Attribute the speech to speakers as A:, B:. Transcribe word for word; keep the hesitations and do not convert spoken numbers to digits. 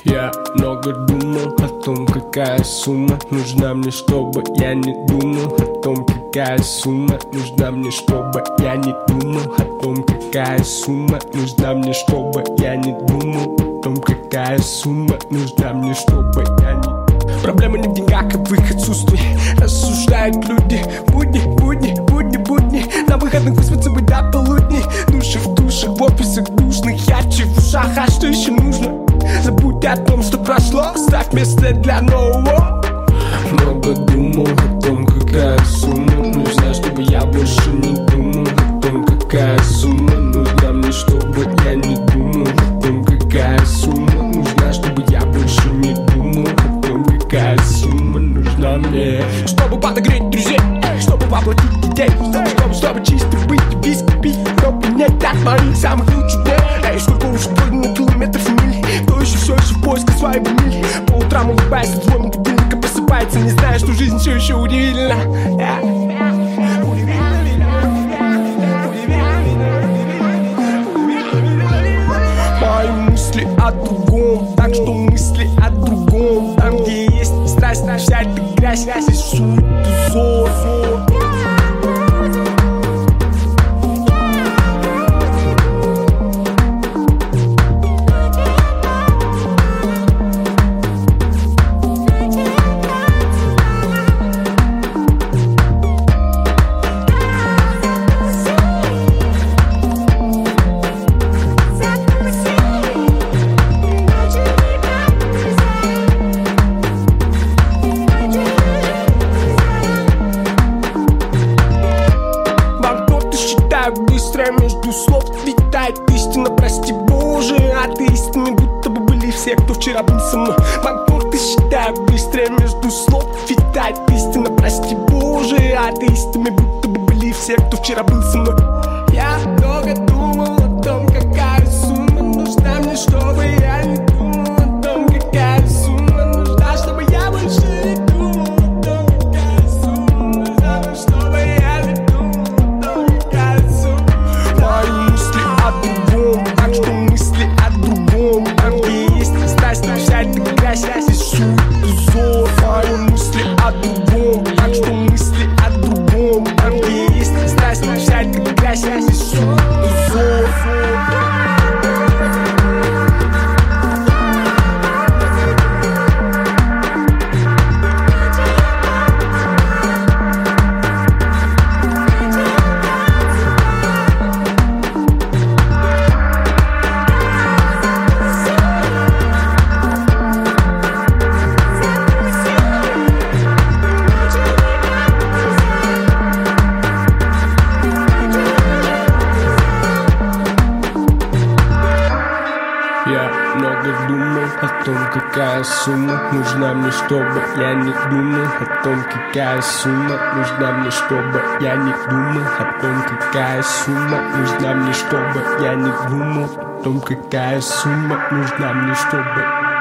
A: Я много думал о том, какая сумма нужна мне, чтобы я не думал о том, какая сумма нужна мне, чтобы я не думал о том, какая сумма нужна мне, чтобы я не думал о том, какая сумма нужна мне, чтобы я не... Проблема не в деньгах, а в их отсутствии. Рассуждают люди. Будни, будни, будни, будни. На выходных выспаться быть до полудни. Души в душах, в офисах душных. Ярче в ушах, а что еще нужно? Забудь о том, что прошло. Ставь место для нового. Много думал о том, какая сумма нужна, чтобы я больше не думал о том, какая сумма нужна мне, чтобы я не думал о том, какая сумма нужна, чтобы я больше не думал о том, какая сумма нужна мне, чтобы подогреть друзей, чтобы воплотить детей, чтобы, чтобы, чтобы чисто быть и виски пить, чтобы не дать моих самых лучших дней. Эй, сколько уже пройдено километров и миль, кто еще все еще в поисках своей ванили. По утрам улыбаясь от звона будильника, просыпается, не зная, что жизнь все еще удивительна. Мои мысли о другом, так что мысли о другом. Там, где есть страсть, вся эта грязь, здесь сует узор. Быстро между слов летает истина, прости Боже. Атеистами будто бы были все, кто вчера был со мной. Банкноты считаю быстро между слов летает истина, прости Боже. Атеистами будто бы были все, кто вчера был со мной. Я много думал о том, какая сумма нужна мне, чтобы я не думал о том, какая сумма нужна, чтобы я больше не думал о том, какая сумма нужна мне, чтобы я не думал о том, какая сумма. Мои мысли о другом, так что мысли о другом. Там, где есть страсть, вся эта грязь, здесь сует узор. Мои мысли о другом, так что мысли о другом. Там, где есть страсть, вся эта грязь, здесь сует узор. Я много думал о том, какая сумма нужна мне, чтобы я не думал о том, какая сумма нужна мне, чтобы я не думал о том, какая сумма нужна мне, чтобы я не думал о том, какая сумма нужна мне, чтобы